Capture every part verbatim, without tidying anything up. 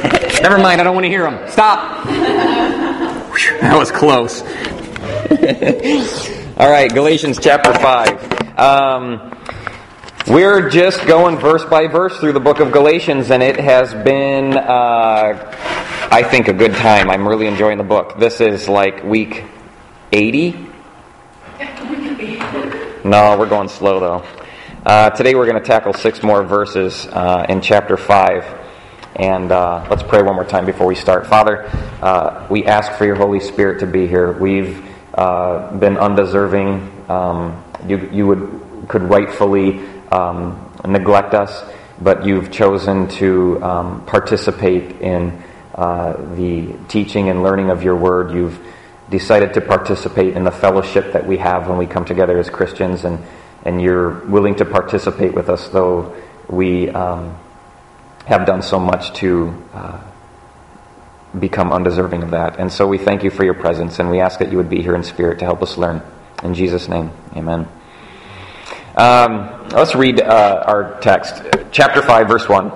Never mind, I don't want to hear them. Stop. That was close. All right, Galatians chapter five. Um, we're just going verse by verse through the book of Galatians, and it has been, uh, I think, a good time. I'm really enjoying the book. This is like week eighty? No, we're going slow though. Uh, today we're going to tackle six more verses uh, in chapter five. And uh, let's pray one more time before we start. Father, uh, we ask for your Holy Spirit to be here. We've uh, been undeserving. Um, you you would could rightfully um, neglect us, but you've chosen to um, participate in uh, the teaching and learning of your word. You've decided to participate in the fellowship that we have when we come together as Christians, and, and you're willing to participate with us, though we... Um, have done so much to uh, become undeserving of that. And so we thank you for your presence, and we ask that you would be here in spirit to help us learn. In Jesus' name, amen. Um, let's read uh, our text. Chapter five, verse one.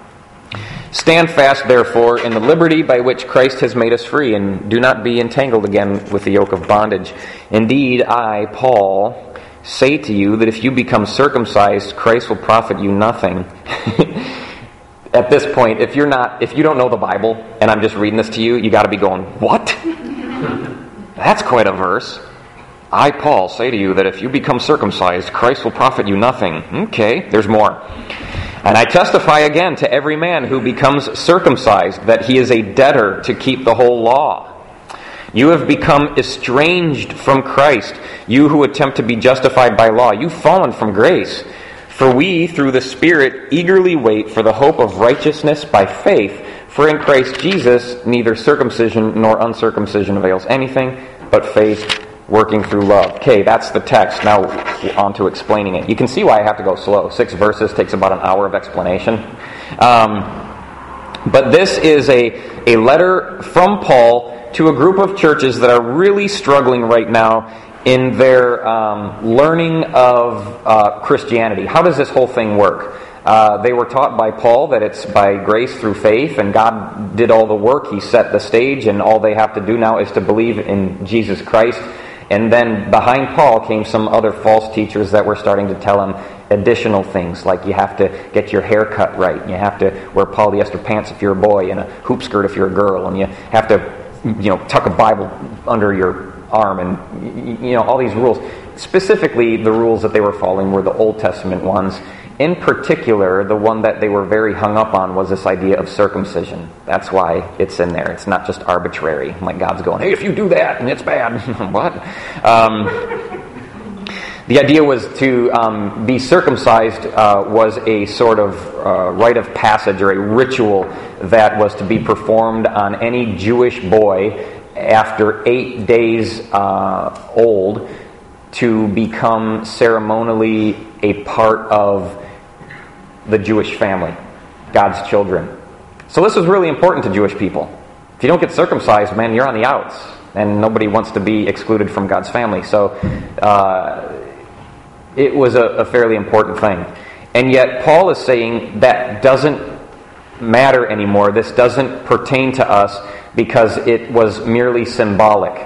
Stand fast, therefore, in the liberty by which Christ has made us free, and do not be entangled again with the yoke of bondage. Indeed, I, Paul, say to you that if you become circumcised, Christ will profit you nothing. At this point, if you're not, if you don't know the Bible, and I'm just reading this to you, you got to be going, what? That's quite a verse. I, Paul, say to you that if you become circumcised, Christ will profit you nothing. Okay, there's more. And I testify again to every man who becomes circumcised that he is a debtor to keep the whole law. You have become estranged from Christ, you who attempt to be justified by law. You've fallen from grace. For we, through the Spirit, eagerly wait for the hope of righteousness by faith. For in Christ Jesus, neither circumcision nor uncircumcision avails anything, but faith working through love. Okay, that's the text. Now on to explaining it. You can see why I have to go slow. Six verses takes about an hour of explanation. Um, but this is a, a letter from Paul to a group of churches that are really struggling right now in their um, learning of uh, Christianity. How does this whole thing work? Uh, they were taught by Paul that it's by grace through faith, and God did all the work. He set the stage, and all they have to do now is to believe in Jesus Christ. And then behind Paul came some other false teachers that were starting to tell him additional things, like you have to get your hair cut right, and you have to wear polyester pants if you're a boy, and a hoop skirt if you're a girl, and you have to, you know, tuck a Bible under your arm, and you know, all these rules. Specifically, the rules that they were following were the Old Testament ones. In particular, the one that they were very hung up on was this idea of circumcision. That's why it's in there. It's not just arbitrary. Like God's going, hey, if you do that, and it's bad. What? Um, the idea was to um, be circumcised uh, was a sort of uh, rite of passage or a ritual that was to be performed on any Jewish boy after eight days uh, old to become ceremonially a part of the Jewish family, God's children. So this was really important to Jewish people. If you don't get circumcised, man, you're on the outs, and nobody wants to be excluded from God's family. So uh, it was a, a fairly important thing. And yet Paul is saying that doesn't matter anymore. This doesn't pertain to us because it was merely symbolic.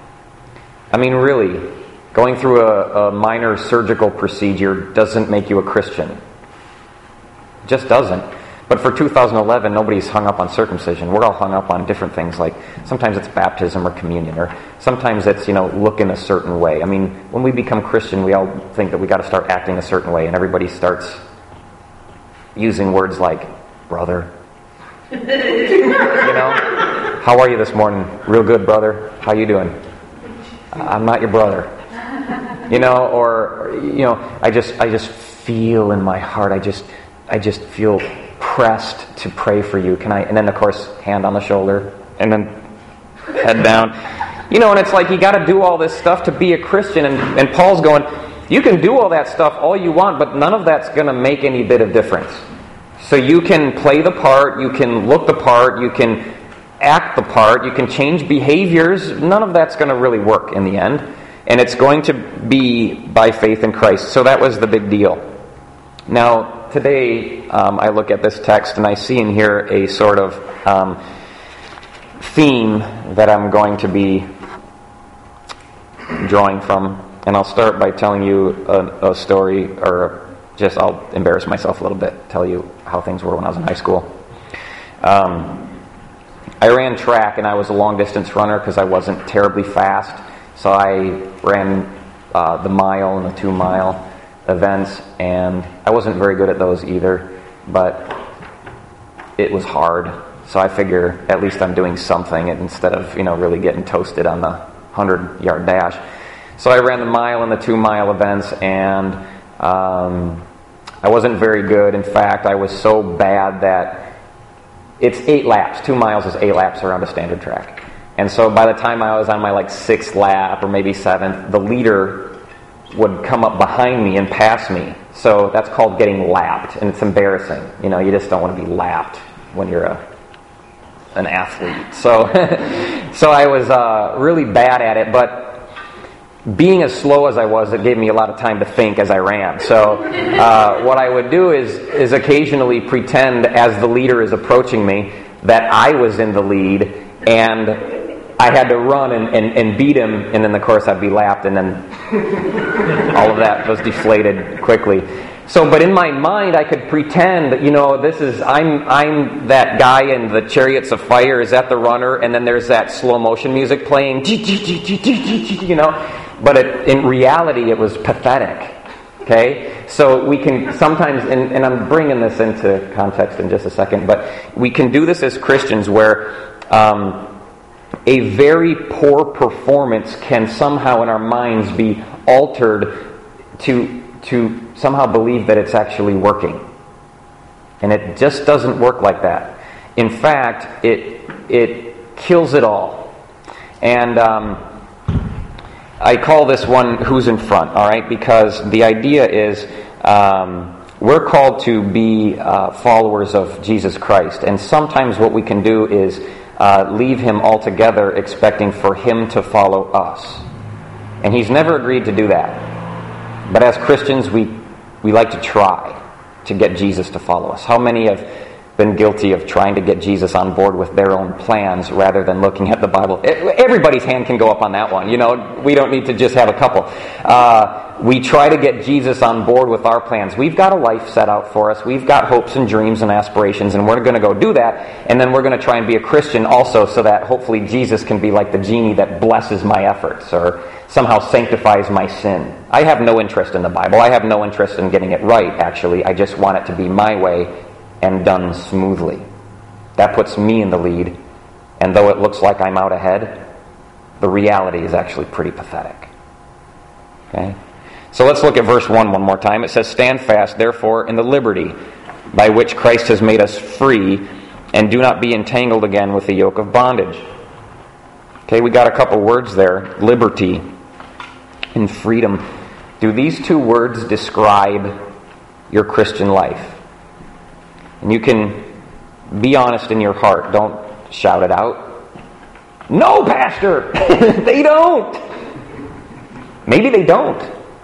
I mean, really, going through a, a minor surgical procedure doesn't make you a Christian. It just doesn't. But for two thousand eleven, nobody's hung up on circumcision. We're all hung up on different things, like sometimes it's baptism or communion, or sometimes it's, you know, look in a certain way. I mean, when we become Christian, we all think that we got to start acting a certain way, and everybody starts using words like brother. You know, how are you this morning? Real good, brother. How you doing? I'm not your brother. You know, or you know, I just I just feel in my heart. I just I just feel pressed to pray for you. Can I? And then of course, hand on the shoulder, and then head down. You know, and it's like you got to do all this stuff to be a Christian. And, and Paul's going, you can do all that stuff all you want, but none of that's going to make any bit of difference. So you can play the part, you can look the part, you can act the part, you can change behaviors. None of that's going to really work in the end. And it's going to be by faith in Christ. So that was the big deal. Now, today um, I look at this text and I see in here a sort of um, theme that I'm going to be drawing from. And I'll start by telling you a, a story, or just I'll embarrass myself a little bit, tell you how things were when I was in high school. Um, I ran track, and I was a long-distance runner because I wasn't terribly fast. So I ran uh, the mile and the two-mile events, and I wasn't very good at those either, but it was hard. So I figure at least I'm doing something instead of, you know, really getting toasted on the hundred-yard dash. So I ran the mile and the two-mile events, and um, I wasn't very good. In fact, I was so bad that it's eight laps. Two miles is eight laps around a standard track. And so by the time I was on my like sixth lap or maybe seventh, the leader would come up behind me and pass me. So that's called getting lapped, and it's embarrassing. You know, you just don't want to be lapped when you're a an athlete. So, so I was uh, really bad at it, but being as slow as I was, it gave me a lot of time to think as I ran. So uh, what I would do is is occasionally pretend as the leader is approaching me that I was in the lead, and I had to run and, and, and beat him, and then of course I'd be lapped, and then all of that was deflated quickly. So, but in my mind, I could pretend, you know, this is, I'm I'm that guy in the Chariots of Fire, is that the runner, and then there's that slow motion music playing, you know, but it, in reality, it was pathetic, okay? So we can sometimes, and, and I'm bringing this into context in just a second, but we can do this as Christians where um, a very poor performance can somehow in our minds be altered to to somehow believe that it's actually working. And it just doesn't work like that. In fact, it it kills it all. And um, I call this one Who's in Front, all right? Because the idea is um, we're called to be uh, followers of Jesus Christ. And sometimes what we can do is uh, leave Him altogether expecting for Him to follow us. And He's never agreed to do that. But as Christians, we, we like to try to get Jesus to follow us. How many have been guilty of trying to get Jesus on board with their own plans rather than looking at the Bible? Everybody's hand can go up on that one. You know, we don't need to just have a couple. Uh, we try to get Jesus on board with our plans. We've got a life set out for us. We've got hopes and dreams and aspirations, and we're going to go do that. And then we're going to try and be a Christian also so that hopefully Jesus can be like the genie that blesses my efforts or somehow sanctifies my sin. I have no interest in the Bible. I have no interest in getting it right, actually. I just want it to be my way and done smoothly. That puts me in the lead, and though it looks like I'm out ahead, the reality is actually pretty pathetic. Okay? So let's look at verse one one more time. It says, "Stand fast, therefore, in the liberty by which Christ has made us free, and do not be entangled again with the yoke of bondage." Okay, we got a couple words there, liberty and freedom. Do these two words describe your Christian life? And you can be honest in your heart. Don't shout it out. No, Pastor! They don't! Maybe they don't.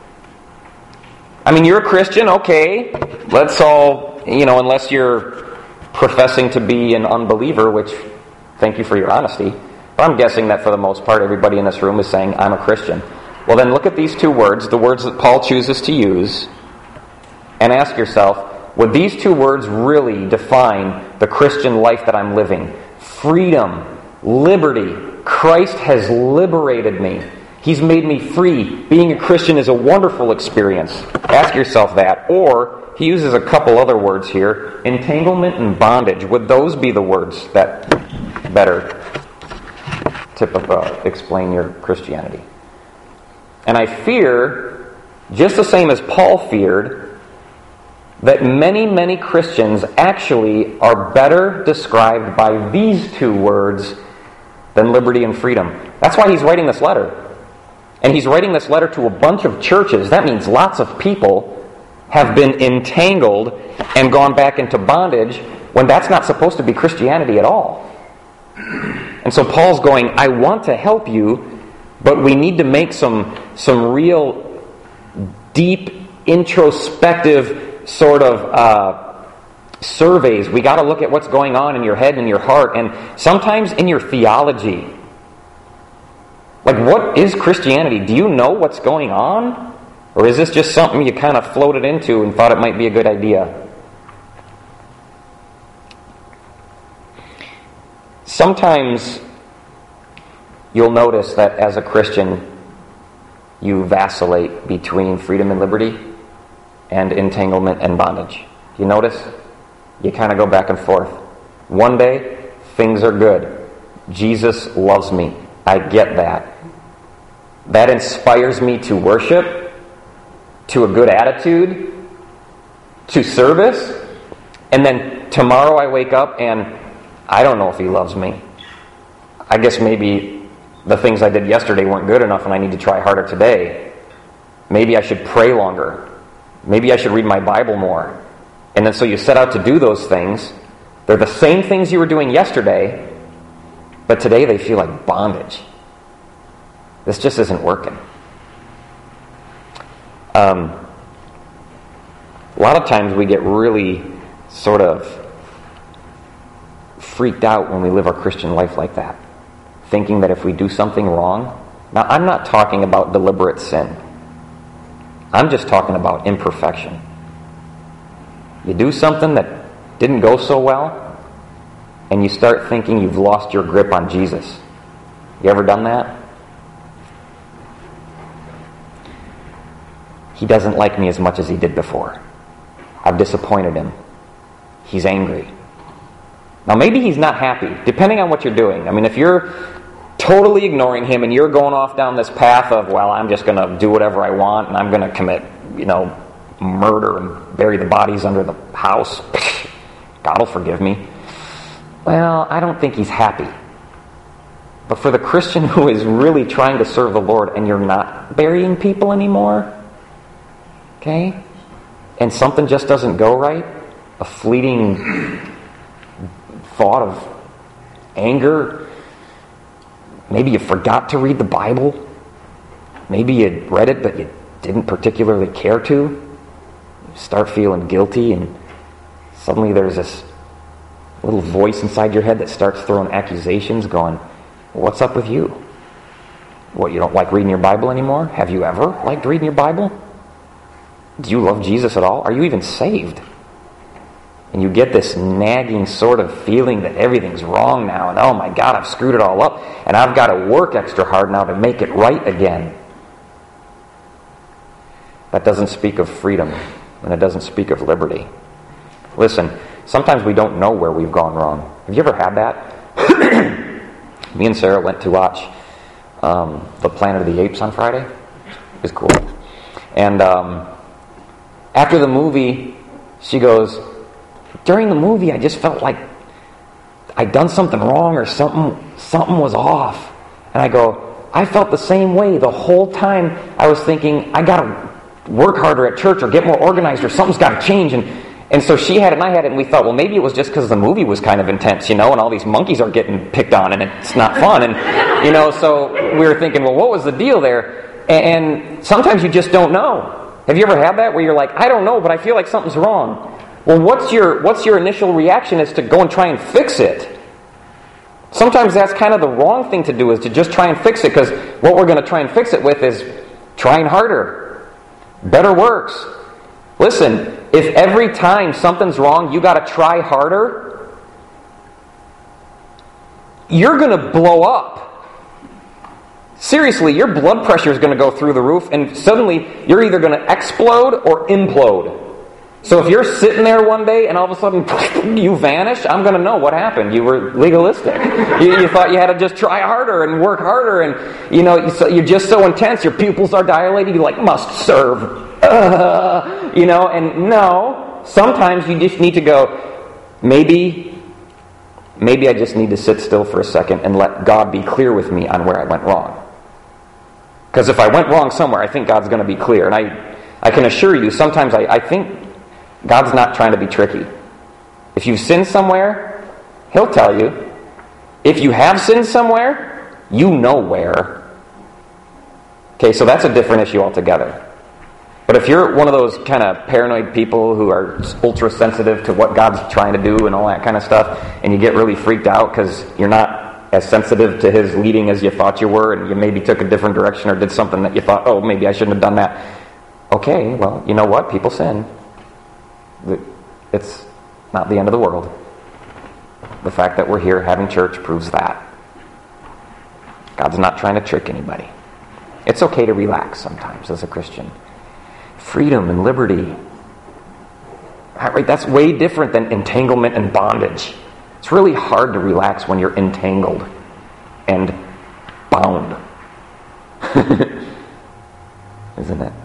I mean, you're a Christian, okay. Let's all, you know, unless you're professing to be an unbeliever, which, thank you for your honesty. But I'm guessing that for the most part, everybody in this room is saying, I'm a Christian. Well, then look at these two words, the words that Paul chooses to use, and ask yourself, would these two words really define the Christian life that I'm living? Freedom, liberty. Christ has liberated me. He's made me free. Being a Christian is a wonderful experience. Ask yourself that. Or, he uses a couple other words here. Entanglement and bondage. Would those be the words that better tip of, uh, explain your Christianity? And I fear, just the same as Paul feared, that many, many Christians actually are better described by these two words than liberty and freedom. That's why he's writing this letter. And he's writing this letter to a bunch of churches. That means lots of people have been entangled and gone back into bondage when that's not supposed to be Christianity at all. And so Paul's going, I want to help you, but we need to make some, some real deep, introspective sort of uh, surveys. We got to look at what's going on in your head and your heart, and sometimes in your theology. Like, what is Christianity? Do you know what's going on? Or is this just something you kind of floated into and thought it might be a good idea? Sometimes you'll notice that as a Christian, you vacillate between freedom and liberty and entanglement and bondage. You notice? You kind of go back and forth. One day, things are good. Jesus loves me. I get that. That inspires me to worship, to a good attitude, to service. And then tomorrow I wake up and I don't know if he loves me. I guess maybe the things I did yesterday weren't good enough and I need to try harder today. Maybe I should pray longer. Maybe I should read my Bible more. And then so you set out to do those things. They're the same things you were doing yesterday, but today they feel like bondage. This just isn't working. Um, a lot of times we get really sort of freaked out when we live our Christian life like that, thinking that if we do something wrong. Now, I'm not talking about deliberate sin. I'm just talking about imperfection. You do something that didn't go so well, and you start thinking you've lost your grip on Jesus. You ever done that? He doesn't like me as much as he did before. I've disappointed him. He's angry. Now, maybe he's not happy, depending on what you're doing. I mean, if you're totally ignoring him and you're going off down this path of, well, I'm just going to do whatever I want and I'm going to commit, you know, murder and bury the bodies under the house, God will forgive me. Well, I don't think he's happy. But for the Christian who is really trying to serve the Lord and you're not burying people anymore, okay, and something just doesn't go right, a fleeting thought of anger, maybe you forgot to read the Bible, maybe you read it but you didn't particularly care to, you start feeling guilty and suddenly there's this little voice inside your head that starts throwing accusations going, what's up with you? What, you don't like reading your Bible anymore? Have you ever liked reading your Bible? Do you love Jesus at all? Are you even saved? And you get this nagging sort of feeling that everything's wrong now, and oh my God, I've screwed it all up, and I've got to work extra hard now to make it right again. That doesn't speak of freedom, and it doesn't speak of liberty. Listen, sometimes we don't know where we've gone wrong. Have you ever had that? Me and Sarah went to watch um, The Planet of the Apes on Friday. It was cool. And um, after the movie, she goes, during the movie I just felt like I'd done something wrong or something something was off. And I go, I felt the same way the whole time. I was thinking, I got to work harder at church or get more organized or something's got to change. And And so she had it and I had it, and we thought, well, maybe it was just because the movie was kind of intense, you know, and all these monkeys are getting picked on and it's not fun. And, you know, so we were thinking, well, what was the deal there? And sometimes you just don't know. Have you ever had that where you're like, I don't know, but I feel like something's wrong? Well, what's your what's your initial reaction is to go and try and fix it. Sometimes that's kind of the wrong thing to do, is to just try and fix it, because what we're going to try and fix it with is trying harder, better works. Listen, if every time something's wrong you got to try harder, you're going to blow up. Seriously, your blood pressure is going to go through the roof, and suddenly you're either going to explode or implode. So if you're sitting there one day and all of a sudden you vanish, I'm going to know what happened. You were legalistic. You, you thought you had to just try harder and work harder, and you know you're just so intense. Your pupils are dilated. You like must serve. Uh, you know, and no, sometimes you just need to go, maybe, maybe I just need to sit still for a second and let God be clear with me on where I went wrong. Because if I went wrong somewhere, I think God's going to be clear. And I, I can assure you, sometimes I, I think God's not trying to be tricky. If you've sinned somewhere, He'll tell you. If you have sinned somewhere, you know where. Okay, so that's a different issue altogether. But if you're one of those kind of paranoid people who are ultra sensitive to what God's trying to do and all that kind of stuff, and you get really freaked out because you're not as sensitive to His leading as you thought you were, and you maybe took a different direction or did something that you thought, oh, maybe I shouldn't have done that. Okay, well, you know what? People sin. It's not the end of the world. The fact that we're here having church proves that. God's not trying to trick anybody. It's okay to relax sometimes as a Christian. Freedom and liberty. Right? That's way different than entanglement and bondage. It's really hard to relax when you're entangled and bound. Isn't it?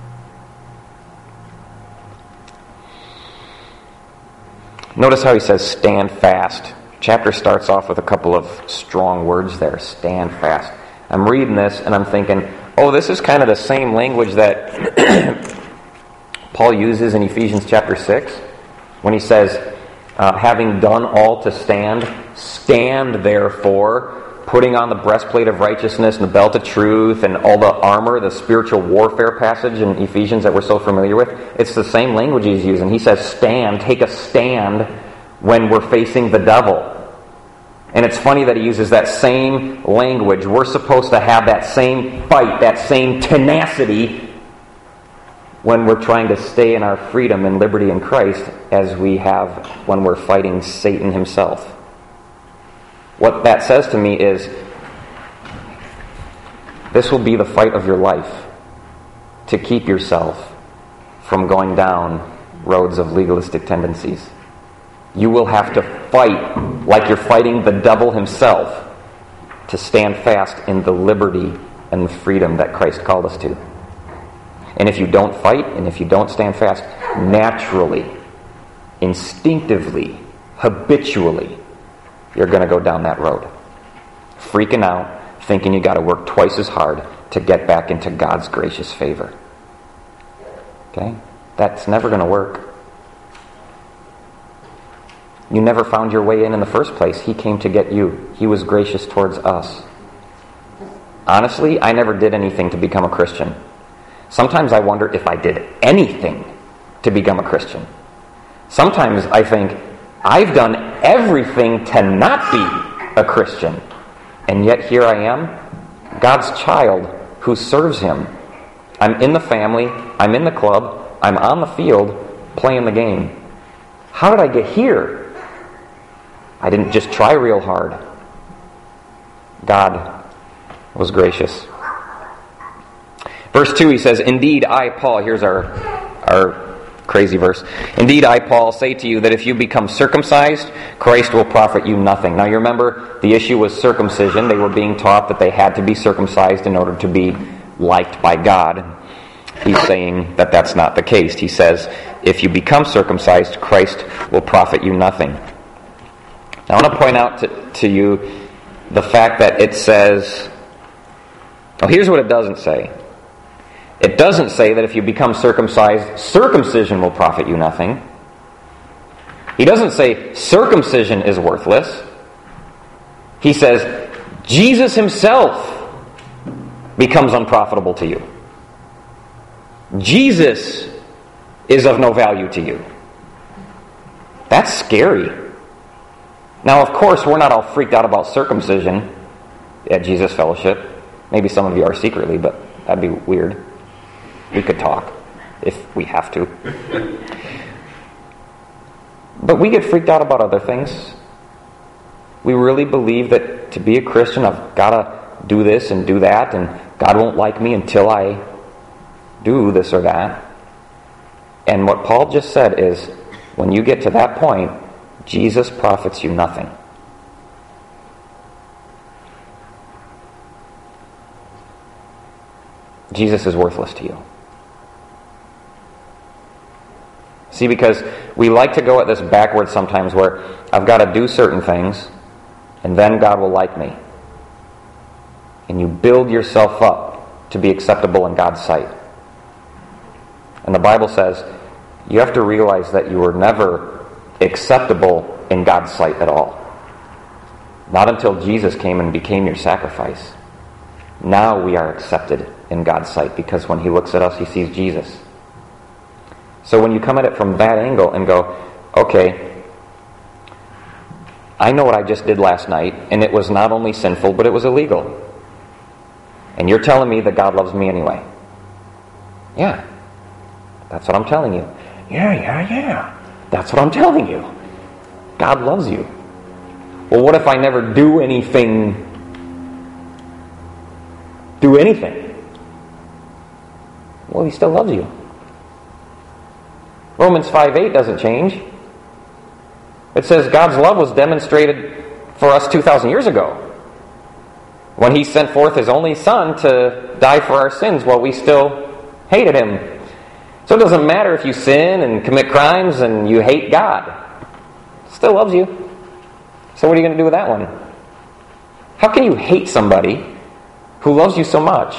Notice how he says, stand fast. Chapter starts off with a couple of strong words there. Stand fast. I'm reading this and I'm thinking, oh, this is kind of the same language that Paul uses in Ephesians chapter six when he says, uh, having done all to stand, stand therefore, putting on the breastplate of righteousness and the belt of truth and all the armor, the spiritual warfare passage in Ephesians that we're so familiar with. It's the same language he's using. He says, stand, take a stand when we're facing the devil. And it's funny that he uses that same language. We're supposed to have that same fight, that same tenacity when we're trying to stay in our freedom and liberty in Christ as we have when we're fighting Satan himself. What that says to me is, this will be the fight of your life to keep yourself from going down roads of legalistic tendencies. You will have to fight like you're fighting the devil himself to stand fast in the liberty and the freedom that Christ called us to. And if you don't fight, and if you don't stand fast, naturally, instinctively, habitually, you're going to go down that road. Freaking out, thinking you got to work twice as hard to get back into God's gracious favor. Okay? That's never going to work. You never found your way in in the first place. He came to get you. He was gracious towards us. Honestly, I never did anything to become a Christian. Sometimes I wonder if I did anything to become a Christian. Sometimes I think, I've done everything to not be a Christian. And yet here I am, God's child who serves Him. I'm in the family, I'm in the club, I'm on the field playing the game. How did I get here? I didn't just try real hard. God was gracious. Verse two, he says, indeed I, Paul, here's our, our crazy verse. Indeed I, Paul, say to you that if you become circumcised, Christ will profit you nothing. Now you remember, the issue was circumcision. They were being taught that they had to be circumcised in order to be liked by God. He's saying that that's not the case. He says, if you become circumcised, Christ will profit you nothing. Now, I want to point out to, to you the fact that it says, well, here's what it doesn't say. It doesn't say that if you become circumcised, circumcision will profit you nothing. He doesn't say circumcision is worthless. He says Jesus himself becomes unprofitable to you. Jesus is of no value to you. That's scary. Now, of course, we're not all freaked out about circumcision at Jesus Fellowship. Maybe some of you are secretly, but that'd be weird. We could talk if we have to. But we get freaked out about other things. We really believe that to be a Christian, I've got to do this and do that, and God won't like me until I do this or that. And what Paul just said is, when you get to that point, Jesus profits you nothing. Jesus is worthless to you. See, because we like to go at this backwards sometimes, where I've got to do certain things, and then God will like me. And you build yourself up to be acceptable in God's sight. And the Bible says you have to realize that you were never acceptable in God's sight at all. Not until Jesus came and became your sacrifice. Now we are accepted in God's sight, because when He looks at us, He sees Jesus. So when you come at it from that angle and go, okay, I know what I just did last night, and it was not only sinful, but it was illegal. And you're telling me that God loves me anyway. Yeah, that's what I'm telling you. Yeah, yeah, yeah. That's what I'm telling you. God loves you. Well, what if I never do anything, do anything? Well, He still loves you. Romans five eight doesn't change. It says God's love was demonstrated for us two thousand years ago, when He sent forth His only Son to die for our sins while we still hated Him. So it doesn't matter if you sin and commit crimes and you hate God. He still loves you. So what are you going to do with that one? How can you hate somebody who loves you so much?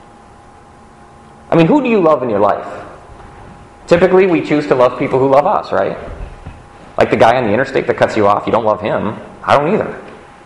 I mean, who do you love in your life? Typically, we choose to love people who love us, right? Like the guy on the interstate that cuts you off, you don't love him. I don't either.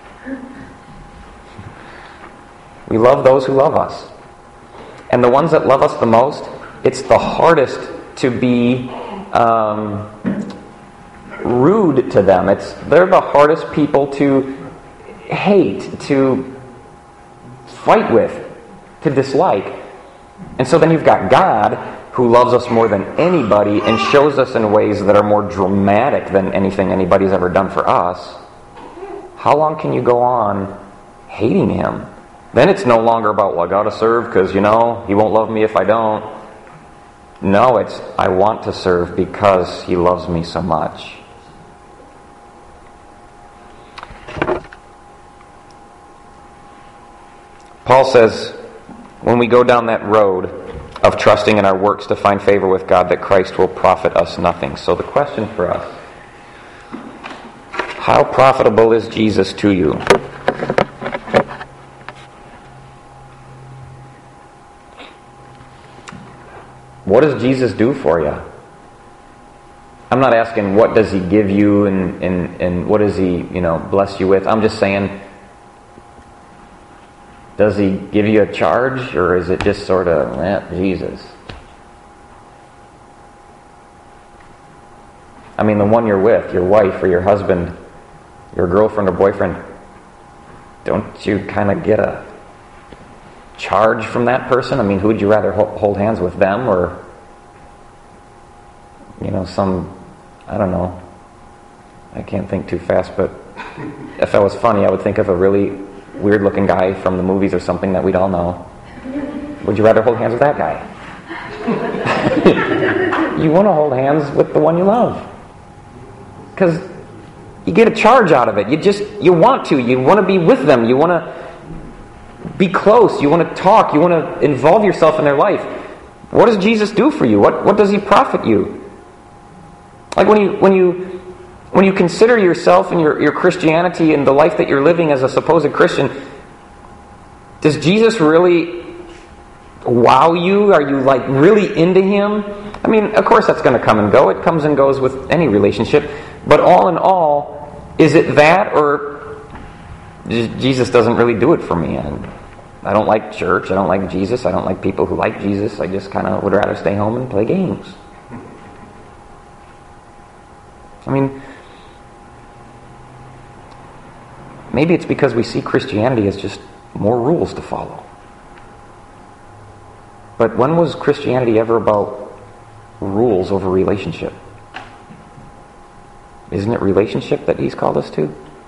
We love those who love us. And the ones that love us the most, it's the hardest to be um, rude to them. It's they're the hardest people to hate, to fight with, to dislike. And so then you've got God, who loves us more than anybody and shows us in ways that are more dramatic than anything anybody's ever done for us. How long can you go on hating Him? Then it's no longer about, well, I gotta serve because, you know, He won't love me if I don't. No, it's, I want to serve because He loves me so much. Paul says, when we go down that road of trusting in our works to find favor with God, that Christ will profit us nothing. So the question for us, how profitable is Jesus to you? What does Jesus do for you? I'm not asking what does He give you and, and, and what does He, you know, bless you with. I'm just saying, does He give you a charge, or is it just sort of, eh, Jesus? I mean, the one you're with, your wife or your husband, your girlfriend or boyfriend, don't you kind of get a charge from that person? I mean, who would you rather hold hands with, them or, you know, some, I don't know. I can't think too fast, but if I was funny, I would think of a really weird-looking guy from the movies or something that we'd all know. Would you rather hold hands with that guy? You want to hold hands with the one you love. Because you get a charge out of it. You just, you want to. You want to be with them. You want to be close. You want to talk. You want to involve yourself in their life. What does Jesus do for you? What, what does He profit you? Like when you, when you When you consider yourself and your, your Christianity and the life that you're living as a supposed Christian, does Jesus really wow you? Are you like really into Him? I mean, of course that's going to come and go. It comes and goes with any relationship. But all in all, is it that, or Jesus doesn't really do it for me? And I don't like church. I don't like Jesus. I don't like people who like Jesus. I just kind of would rather stay home and play games. I mean, maybe it's because we see Christianity as just more rules to follow. But when was Christianity ever about rules over relationship? Isn't it relationship that He's called us to?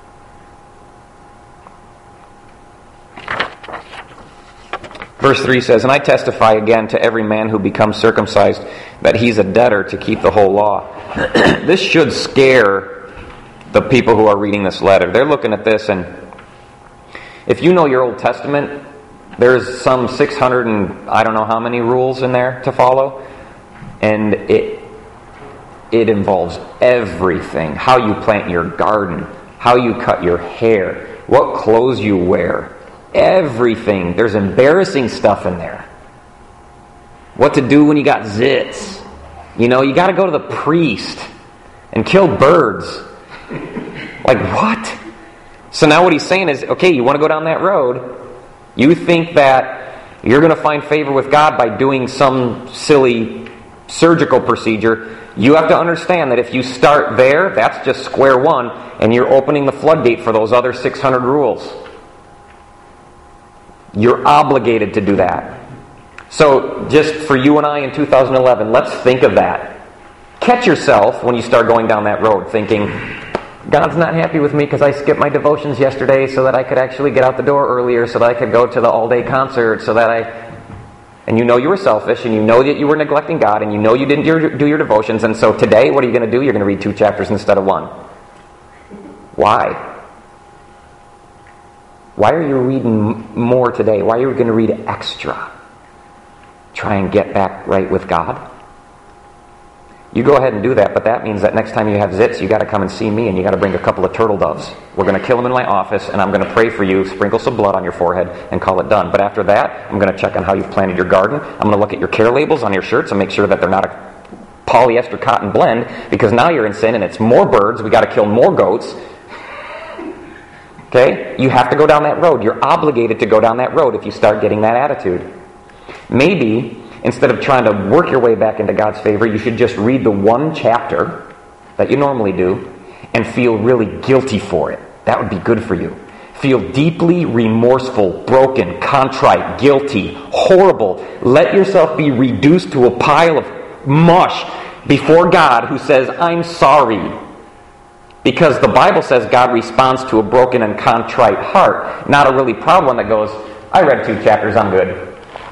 Verse three says, "And I testify again to every man who becomes circumcised that he's a debtor to keep the whole law." This should scare the people who are reading this letter. They're looking at this, and if you know your Old Testament, there's some six hundred and I don't know how many rules in there to follow, and it it involves everything. How you plant your garden, how you cut your hair, what clothes you wear, everything. There's embarrassing stuff in there. What to do when you got zits. You know, you got to go to the priest and kill birds. Like, what? So now what he's saying is, okay, you want to go down that road. You think that you're going to find favor with God by doing some silly surgical procedure, you have to understand that if you start there, that's just square one, and you're opening the floodgate for those other six hundred rules. You're obligated to do that. So, just for you and I in two thousand eleven, let's think of that. Catch yourself when you start going down that road thinking, God's not happy with me because I skipped my devotions yesterday so that I could actually get out the door earlier, so that I could go to the all-day concert, so that I... And you know you were selfish, and you know that you were neglecting God, and you know you didn't do your, do your devotions, and so today, what are you going to do? You're going to read two chapters instead of one. Why? Why are you reading more today? Why are you going to read extra? Try and get back right with God? You go ahead and do that, but that means that next time you have zits, you got to come and see me, and you got to bring a couple of turtle doves. We're going to kill them in my office, and I'm going to pray for you, sprinkle some blood on your forehead, and call it done. But after that, I'm going to check on how you've planted your garden. I'm going to look at your care labels on your shirts and make sure that they're not a polyester cotton blend, because now you're in sin, and it's more birds. We got to kill more goats. Okay? You have to go down that road. You're obligated to go down that road if you start getting that attitude. Maybe instead of trying to work your way back into God's favor, you should just read the one chapter that you normally do and feel really guilty for it. That would be good for you. Feel deeply remorseful, broken, contrite, guilty, horrible. Let yourself be reduced to a pile of mush before God, who says, I'm sorry. Because the Bible says God responds to a broken and contrite heart, not a really proud one that goes, I read two chapters, I'm good.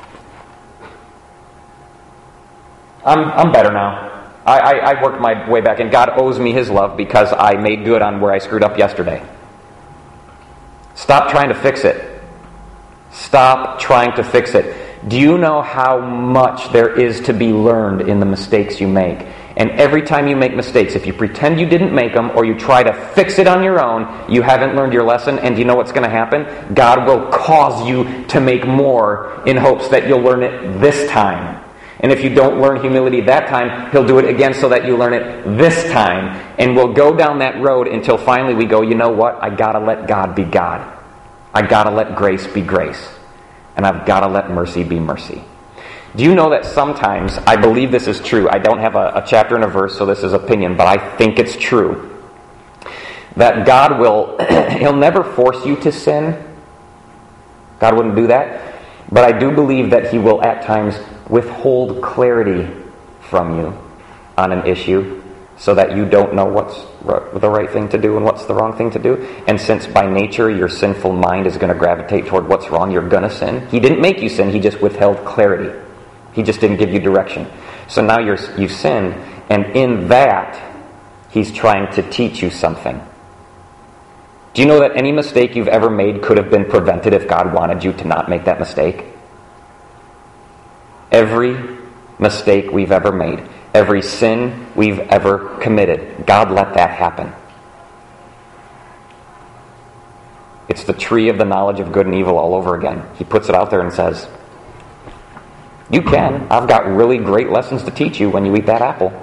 I'm I'm better now. I, I, I worked my way back, and God owes me His love because I made good on where I screwed up yesterday. Stop trying to fix it. Stop trying to fix it. Do you know how much there is to be learned in the mistakes you make? And every time you make mistakes, if you pretend you didn't make them or you try to fix it on your own, you haven't learned your lesson, and do you know what's going to happen? God will cause you to make more in hopes that you'll learn it this time. And if you don't learn humility that time, He'll do it again so that you learn it this time. And we'll go down that road until finally we go, you know what? I gotta let God be God. I gotta let grace be grace. And I've gotta let mercy be mercy. Do you know that sometimes, I believe this is true, I don't have a, a chapter and a verse, so this is opinion, but I think it's true, that God will, He'll never force you to sin. God wouldn't do that. But I do believe that He will at times withhold clarity from you on an issue so that you don't know what's the right thing to do and what's the wrong thing to do. And since by nature your sinful mind is going to gravitate toward what's wrong, you're going to sin. He didn't make you sin, He just withheld clarity. He just didn't give you direction. So now you're, you've sinned, and in that, He's trying to teach you something. Do you know that any mistake you've ever made could have been prevented if God wanted you to not make that mistake? Every mistake we've ever made, every sin we've ever committed, God let that happen. It's the tree of the knowledge of good and evil all over again. He puts it out there and says, you can. I've got really great lessons to teach you when you eat that apple.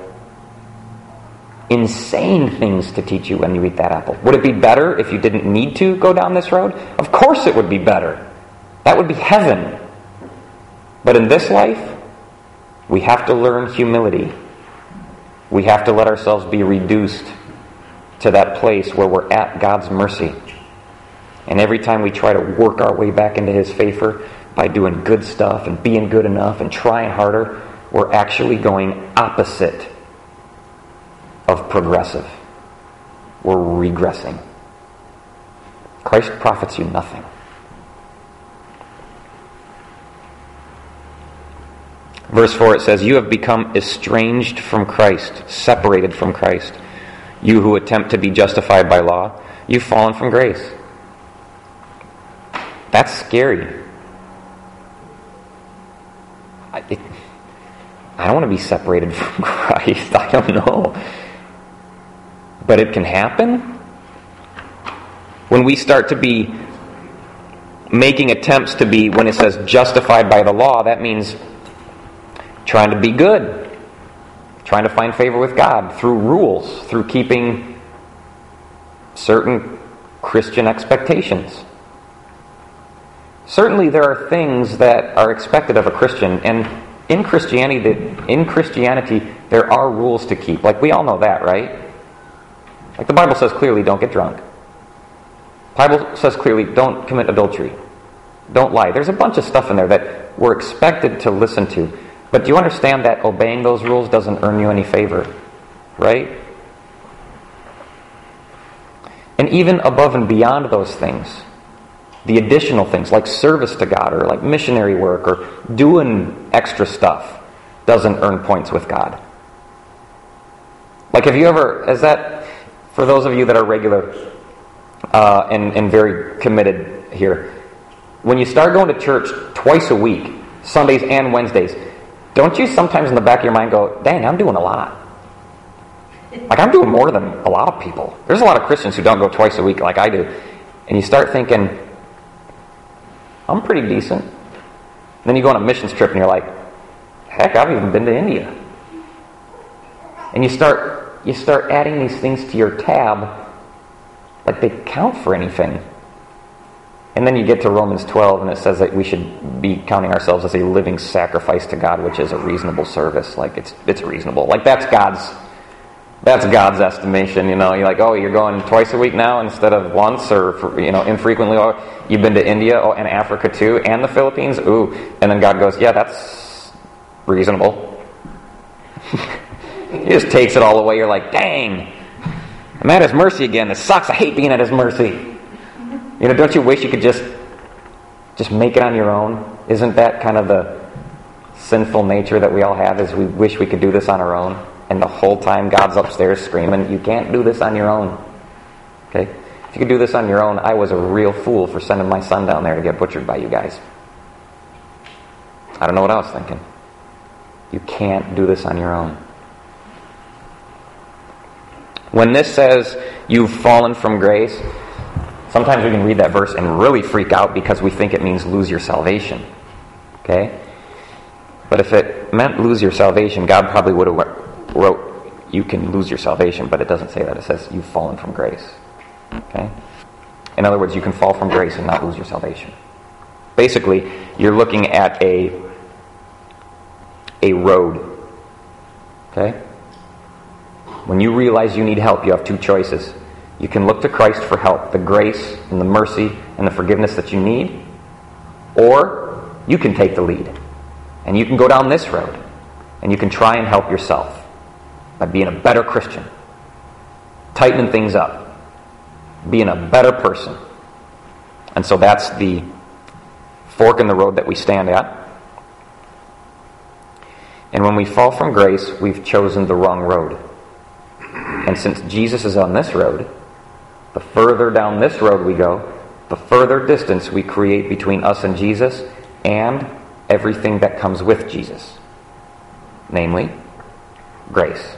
Insane things to teach you when you eat that apple. Would it be better if you didn't need to go down this road? Of course it would be better. That would be heaven. But in this life, we have to learn humility. We have to let ourselves be reduced to that place where we're at God's mercy. And every time we try to work our way back into His favor by doing good stuff and being good enough and trying harder, we're actually going opposite of progressive. We're regressing. Christ profits you nothing. Verse four, it says, you have become estranged from Christ, separated from Christ. You who attempt to be justified by law, you've fallen from grace. That's scary. I, it, I don't want to be separated from Christ. I don't know. But it can happen. When we start to be making attempts to be, when it says justified by the law, that means trying to be good, trying to find favor with God through rules, through keeping certain Christian expectations. Certainly there are things that are expected of a Christian, and in Christianity, that in Christianity, there are rules to keep. Like, we all know that, right? Like, the Bible says clearly, don't get drunk. The Bible says clearly, don't commit adultery. Don't lie. There's a bunch of stuff in there that we're expected to listen to. But do you understand that obeying those rules doesn't earn you any favor? Right? And even above and beyond those things, the additional things like service to God or like missionary work or doing extra stuff doesn't earn points with God. Like, have you ever, is that, for those of you that are regular uh, and, and very committed here, when you start going to church twice a week, Sundays and Wednesdays, don't you sometimes in the back of your mind go, dang, I'm doing a lot. Like, I'm doing more than a lot of people. There's a lot of Christians who don't go twice a week like I do. And you start thinking, I'm pretty decent. And then you go on a missions trip and you're like, heck, I've even been to India. And you start you start adding these things to your tab like they count for anything. And then you get to Romans twelve and it says that we should be counting ourselves as a living sacrifice to God, which is a reasonable service. Like, it's it's reasonable. Like, that's God's That's God's estimation, you know. You're like, oh, you're going twice a week now instead of once, or, you know, infrequently. Oh, you've been to India, oh, and Africa too, and the Philippines. Ooh, and then God goes, yeah, that's reasonable. He just takes it all away. You're like, dang, I'm at His mercy again. This sucks. I hate being at His mercy. You know, don't you wish you could just just make it on your own? Isn't that kind of the sinful nature that we all have? Is we wish we could do this on our own? And the whole time God's upstairs screaming, you can't do this on your own. Okay? If you could do this on your own, I was a real fool for sending my son down there to get butchered by you guys. I don't know what I was thinking. You can't do this on your own. When this says, you've fallen from grace, sometimes we can read that verse and really freak out because we think it means lose your salvation. Okay? But if it meant lose your salvation, God probably would have wrote, you can lose your salvation, but it doesn't say that. It says, you've fallen from grace. Okay? In other words, you can fall from grace and not lose your salvation. Basically, you're looking at a a road. Okay? When you realize you need help, you have two choices. You can look to Christ for help, the grace and the mercy and the forgiveness that you need, or you can take the lead. And you can go down this road, and you can try and help yourself by being a better Christian, tightening things up, being a better person. And so that's the fork in the road that we stand at. And when we fall from grace, we've chosen the wrong road. And since Jesus is on this road, the further down this road we go, the further distance we create between us and Jesus and everything that comes with Jesus. Namely, grace.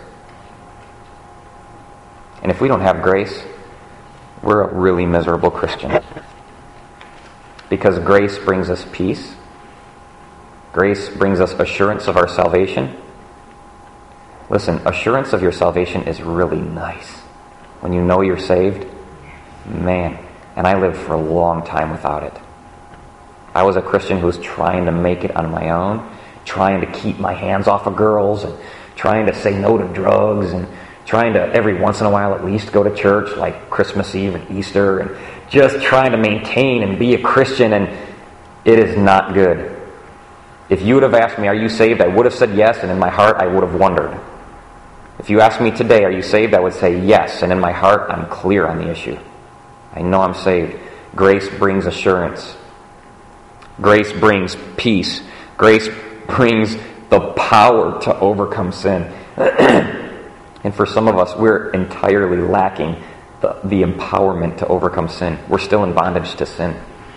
And if we don't have grace, we're a really miserable Christian. Because grace brings us peace. Grace brings us assurance of our salvation. Listen, assurance of your salvation is really nice. When you know you're saved, man, and I lived for a long time without it. I was a Christian who was trying to make it on my own, trying to keep my hands off of girls, and trying to say no to drugs, and trying to every once in a while at least go to church, like Christmas Eve and Easter, and just trying to maintain and be a Christian, and it is not good. If you would have asked me, are you saved? I would have said yes, and in my heart I would have wondered. If you asked me today, are you saved? I would say yes, and in my heart I'm clear on the issue. I know I'm saved. Grace brings assurance. Grace brings peace. Grace brings the power to overcome sin. And for some of us, we're entirely lacking the, the empowerment to overcome sin. We're still in bondage to sin.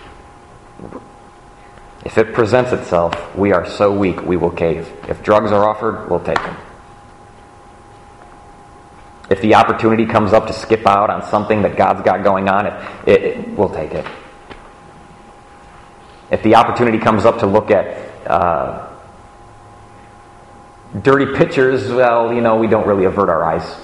If it presents itself, we are so weak we will cave. If drugs are offered, we'll take them. If the opportunity comes up to skip out on something that God's got going on, it, it, it, we'll take it. If the opportunity comes up to look at uh, dirty pictures, well, you know, we don't really avert our eyes.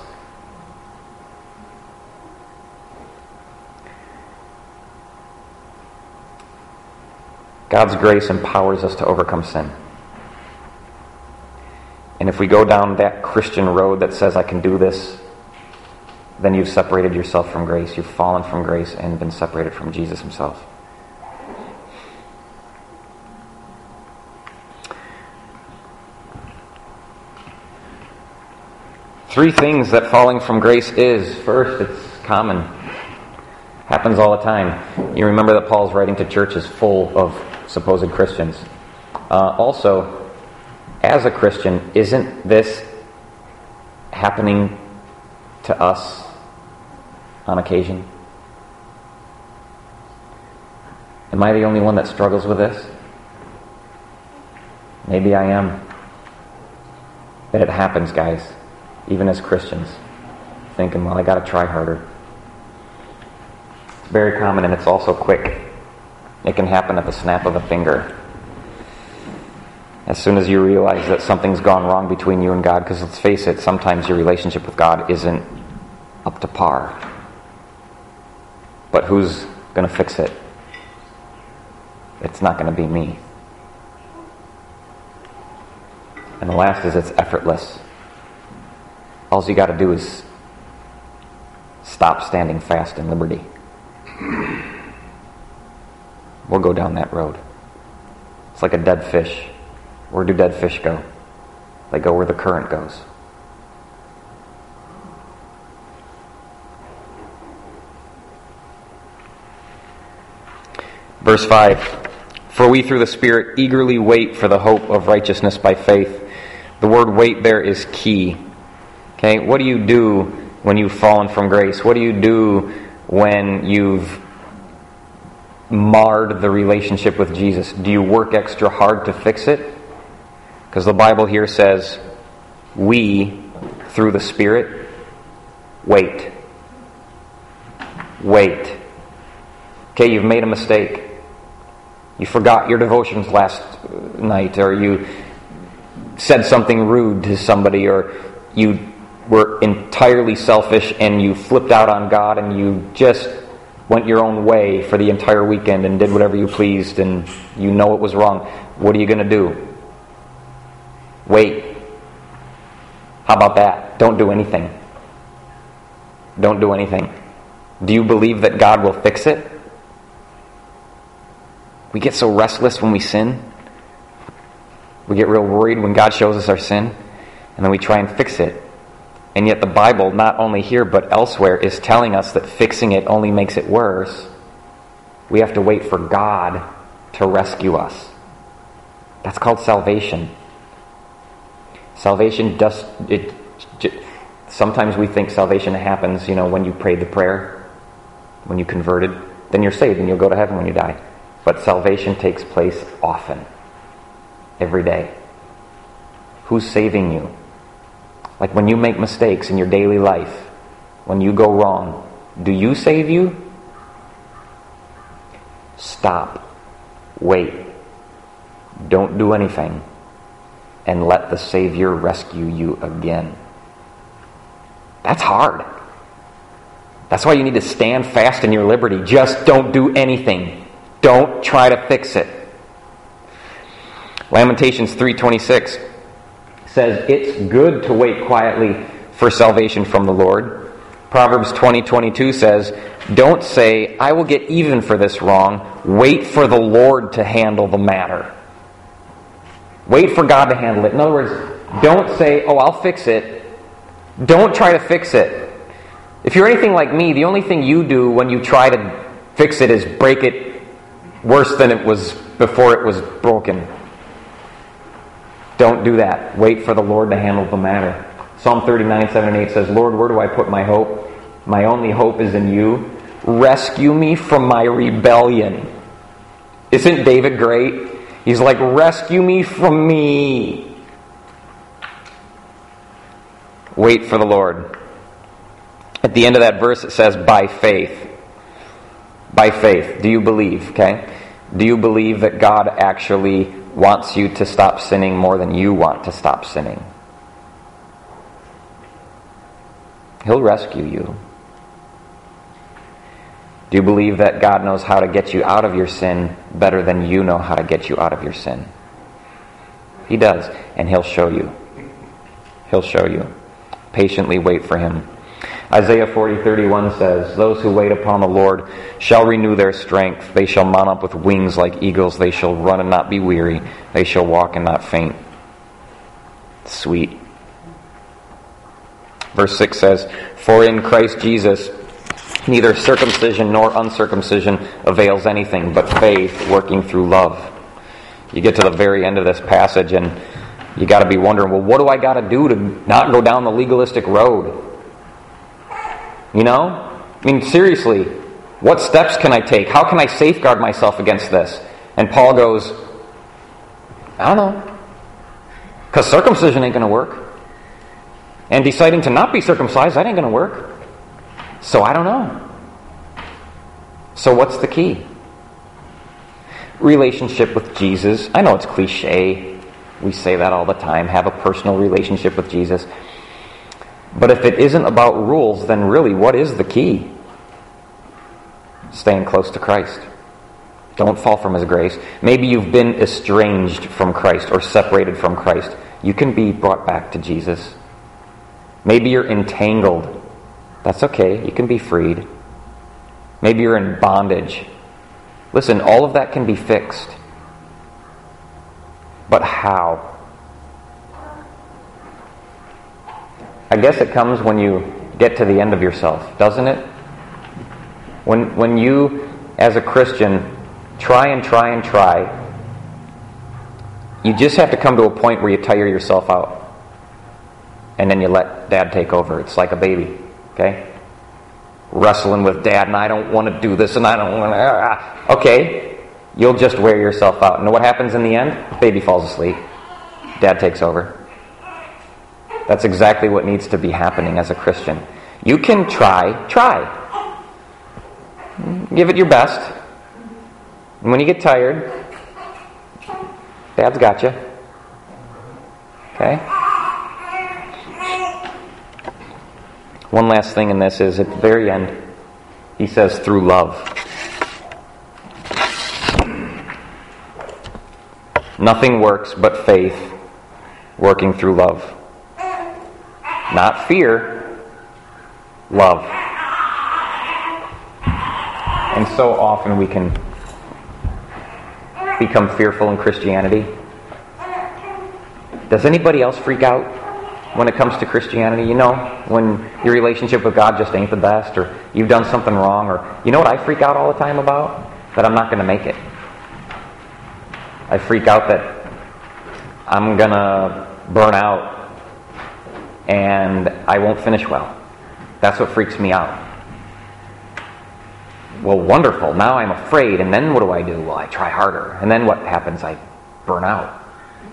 God's grace empowers us to overcome sin. And if we go down that Christian road that says I can do this, then you've separated yourself from grace. You've fallen from grace and been separated from Jesus himself. Three things that falling from grace is. First, it's common. Happens all the time. You remember that Paul's writing to churches full of supposed Christians. Uh, also, as a Christian, isn't this happening to us on occasion? Am I the only one that struggles with this? Maybe I am. But it happens, guys, even as Christians. Thinking, well, I got to try harder. It's very common, and it's also quick. It can happen at the snap of a finger. As soon as you realize that something's gone wrong between you and God, because let's face it, sometimes your relationship with God isn't up to par. But who's going to fix it? It's not going to be me. And the last is it's effortless. All you got to do is stop standing fast in liberty. We'll go down that road. It's like a dead fish. Where do dead fish go? They go where the current goes. Verse five, for we through the Spirit eagerly wait for the hope of righteousness by faith. The word wait there is key. Okay, what do you do when you've fallen from grace? What do you do when you've marred the relationship with Jesus? Do you work extra hard to fix it? Because the Bible here says, we, through the Spirit, wait. Wait. Okay, you've made a mistake. You forgot your devotions last night, or you said something rude to somebody, or you were entirely selfish and you flipped out on God and you just went your own way for the entire weekend and did whatever you pleased, and you know it was wrong. What are you going to do? Wait. How about that? Don't do anything. Don't do anything. Do you believe that God will fix it? We get so restless when we sin. We get real worried when God shows us our sin, and then we try and fix it. And yet the Bible, not only here but elsewhere, is telling us that fixing it only makes it worse. We have to wait for God to rescue us. That's called salvation. Salvation does it. Sometimes we think salvation happens, you know, when you prayed the prayer, when you converted, then you're saved and you'll go to heaven when you die. But salvation takes place often, every day. Who's saving you? Like when you make mistakes in your daily life, when you go wrong, do you save you? Stop. Wait. Don't do anything. And let the Savior rescue you again. That's hard. That's why you need to stand fast in your liberty. Just don't do anything. Don't try to fix it. Lamentations three twenty-six says it's good to wait quietly for salvation from the Lord. Proverbs twenty twenty-two says, don't say, I will get even for this wrong. Wait for the Lord to handle the matter. Wait for God to handle it. In other words, don't say, oh, I'll fix it. Don't try to fix it. If you're anything like me, the only thing you do when you try to fix it is break it worse than it was before it was broken. Don't do that. Wait for the Lord to handle the matter. Psalm thirty-nine, seven and eight says, Lord, where do I put my hope? My only hope is in you. Rescue me from my rebellion. Isn't David great? He's like, rescue me from me. Wait for the Lord. At the end of that verse it says, by faith. By faith. Do you believe? Okay? Do you believe that God actually wants you to stop sinning more than you want to stop sinning? He'll rescue you. Do you believe that God knows how to get you out of your sin better than you know how to get you out of your sin? He does, and He'll show you. He'll show you. Patiently wait for Him. Isaiah forty thirty-one says, "Those who wait upon the Lord shall renew their strength. They shall mount up with wings like eagles. They shall run and not be weary. They shall walk and not faint." Sweet. Verse six says, "For in Christ Jesus neither circumcision nor uncircumcision avails anything, but faith working through love." You get to the very end of this passage and you got to be wondering, well, what do I got to do to not go down the legalistic road? You know? I mean, seriously, what steps can I take? How can I safeguard myself against this? And Paul goes, I don't know. Because circumcision ain't going to work. And deciding to not be circumcised, that ain't going to work. So I don't know. So what's the key? Relationship with Jesus. I know it's cliche. We say that all the time. Have a personal relationship with Jesus. But if it isn't about rules, then really, what is the key? Staying close to Christ. Don't fall from His grace. Maybe you've been estranged from Christ or separated from Christ. You can be brought back to Jesus. Maybe you're entangled. That's okay. You can be freed. Maybe you're in bondage. Listen, all of that can be fixed. But how? I guess it comes when you get to the end of yourself, doesn't it? When when you, as a Christian, try and try and try, you just have to come to a point where you tire yourself out. And then you let Dad take over. It's like a baby, okay? Wrestling with Dad, and I don't want to do this, and I don't want to... Okay, you'll just wear yourself out. And what happens in the end? Baby falls asleep. Dad takes over. That's exactly what needs to be happening as a Christian. You can try, try. Give it your best. And when you get tired, Dad's got you. Okay? One last thing in this is, at the very end, he says, through love. Nothing works but faith working through love. Not fear, love. And so often we can become fearful in Christianity. Does anybody else freak out when it comes to Christianity? You know, when your relationship with God just ain't the best, or you've done something wrong, or you know what I freak out all the time about? That I'm not going to make it. I freak out that I'm going to burn out and I won't finish well. That's what freaks me out. Well, wonderful. Now I'm afraid, and then what do I do? Well, I try harder. And then what happens? I burn out.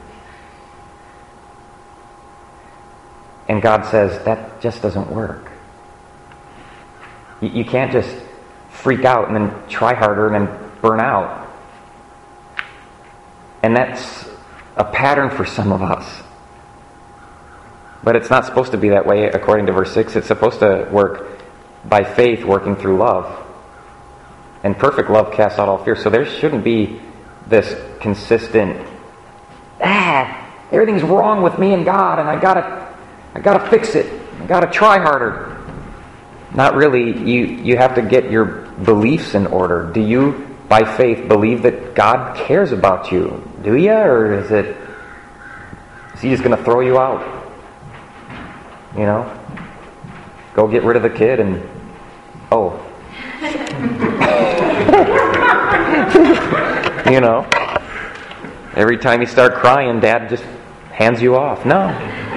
And God says, that just doesn't work. You, you can't just freak out and then try harder and then burn out. And that's a pattern for some of us. But it's not supposed to be that way according to verse six. It's supposed to work by faith working through love. And perfect love casts out all fear. So there shouldn't be this consistent, ah, everything's wrong with me and God, and I gotta I gotta fix it. I gotta try harder. Not really. You you have to get your beliefs in order. Do you, by faith, believe that God cares about you? Do you? Or is it is He just gonna throw you out? You know? Go get rid of the kid and oh. You know, every time you start crying, Dad just hands you off. No.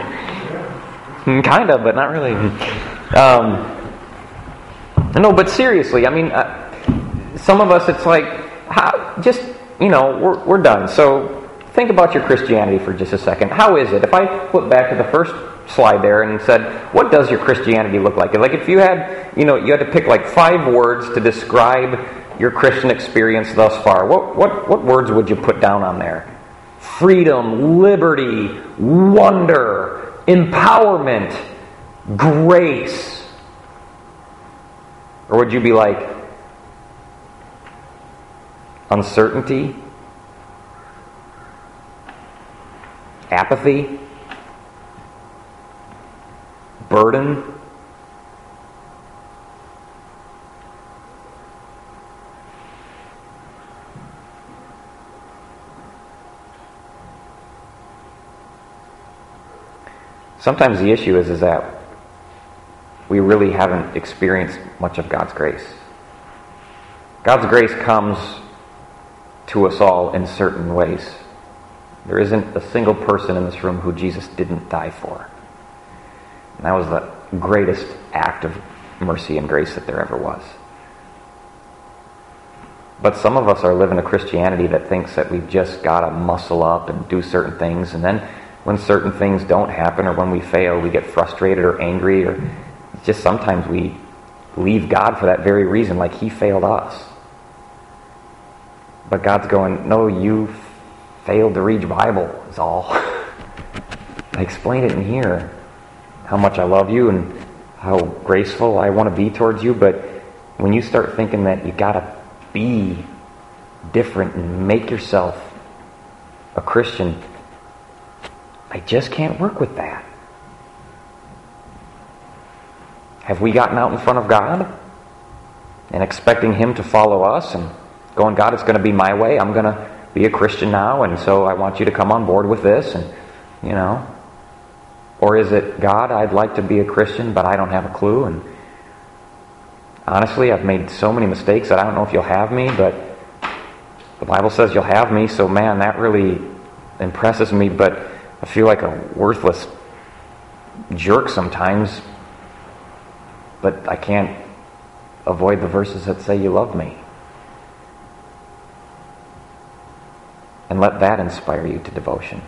Kind of, but not really. Um, no, but seriously, I mean, uh, some of us, it's like, how, just, you know, we're, we're done. So think about your Christianity for just a second. How is it? If I flip back to the first slide there and said, what does your Christianity look like? Like if you had, you know, you had to pick like five words to describe your Christian experience thus far, what what what words would you put down on there? Freedom, liberty, wonder, empowerment, grace. Or would you be like uncertainty, apathy, burden. Sometimes the issue is, is that we really haven't experienced much of God's grace. God's grace comes to us all in certain ways. There isn't a single person in this room who Jesus didn't die for. And that was the greatest act of mercy and grace that there ever was. But some of us are living a Christianity that thinks that we've just got to muscle up and do certain things, and then when certain things don't happen or when we fail, we get frustrated or angry, or just sometimes we leave God for that very reason, like He failed us. But God's going, no, you failed to read your Bible, is all. I explained it in here, how much I love you and how graceful I want to be towards you, but when you start thinking that you got to be different and make yourself a Christian, I just can't work with that. Have we gotten out in front of God and expecting Him to follow us and going, God, it's going to be my way. I'm going to be a Christian now, and so I want you to come on board with this, and you know. Or is it, God, I'd like to be a Christian, but I don't have a clue, and honestly, I've made so many mistakes that I don't know if you'll have me, but the Bible says you'll have me, so man, that really impresses me, but I feel like a worthless jerk sometimes, but I can't avoid the verses that say you love me. And let that inspire you to devotion.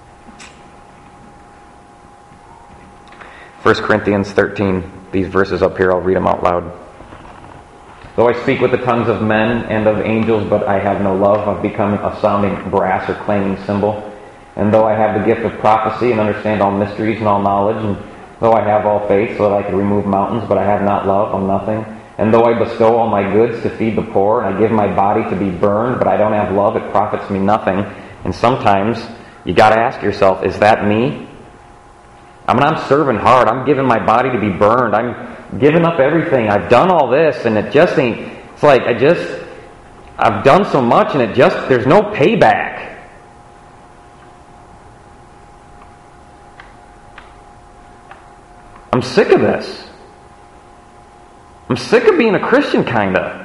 First Corinthians thirteen, these verses up here, I'll read them out loud. Though I speak with the tongues of men and of angels, but I have no love, I've become a sounding brass or clanging cymbal. And though I have the gift of prophecy and understand all mysteries and all knowledge, and though I have all faith so that I can remove mountains, but I have not love, I'm nothing. And though I bestow all my goods to feed the poor, and I give my body to be burned, but I don't have love, it profits me nothing. And sometimes you got to ask yourself, is that me? I mean, I'm serving hard. I'm giving my body to be burned. I'm giving up everything. I've done all this, and it just ain't. It's like I just, I've done so much, and it just, there's no payback. I'm sick of this. I'm sick of being a Christian, kinda.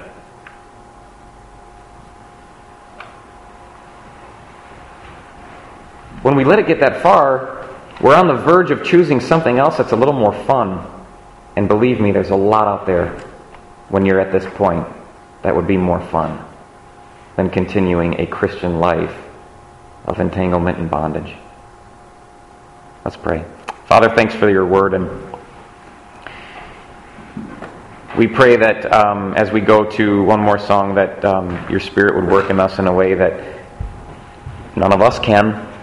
When we let it get that far, we're on the verge of choosing something else that's a little more fun. And believe me, there's a lot out there when you're at this point that would be more fun than continuing a Christian life of entanglement and bondage. Let's pray. Father, thanks for your word, and we pray that um, as we go to one more song, that um, your Spirit would work in us in a way that none of us can.